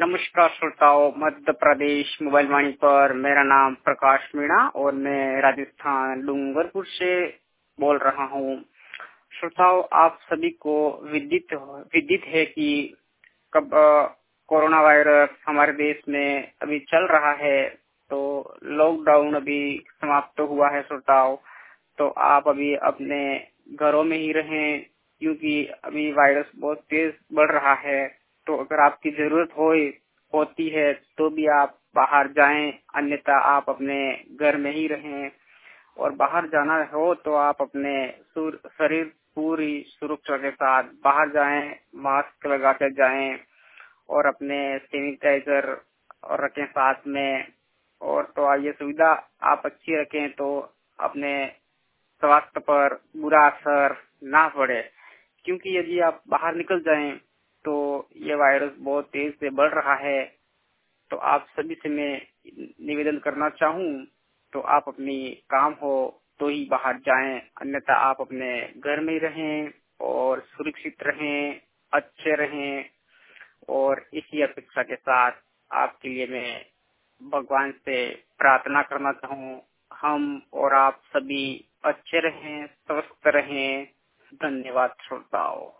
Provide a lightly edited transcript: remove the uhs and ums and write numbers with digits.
नमस्कार श्रोताओं, मध्य प्रदेश मोबाइल वाणी पर मेरा नाम प्रकाश मीणा और मैं राजस्थान डूंगरपुर से बोल रहा हूँ। श्रोताओं, आप सभी को विदित है कि कब कोरोना वायरस हमारे देश में अभी चल रहा है, तो लॉकडाउन अभी समाप्त हुआ है। श्रोताओं, तो आप अभी अपने घरों में ही रहें, क्योंकि अभी वायरस बहुत तेज बढ़ रहा है। तो अगर आपकी जरूरत होती है तो भी आप बाहर जाएं, अन्यथा आप अपने घर में ही रहें। और बाहर जाना हो तो आप अपने शरीर पूरी सुरक्षा के साथ बाहर जाएं, मास्क लगा कर जाएं और अपने सैनिटाइजर और रखें साथ में। और तो ये सुविधा आप अच्छी रखें तो अपने स्वास्थ्य पर बुरा असर ना पड़े, क्योंकि यदि आप बाहर निकल जाएं तो ये वायरस बहुत तेज से बढ़ रहा है। तो आप सभी से मैं निवेदन करना चाहूँ, तो आप अपनी काम हो तो ही बाहर जाएं, अन्यथा आप अपने घर में ही रहें और सुरक्षित रहें, अच्छे रहें। और इसी अपेक्षा के साथ आपके लिए मैं भगवान से प्रार्थना करना चाहूँ, हम और आप सभी अच्छे रहें, स्वस्थ रहें। धन्यवाद श्रोताओं।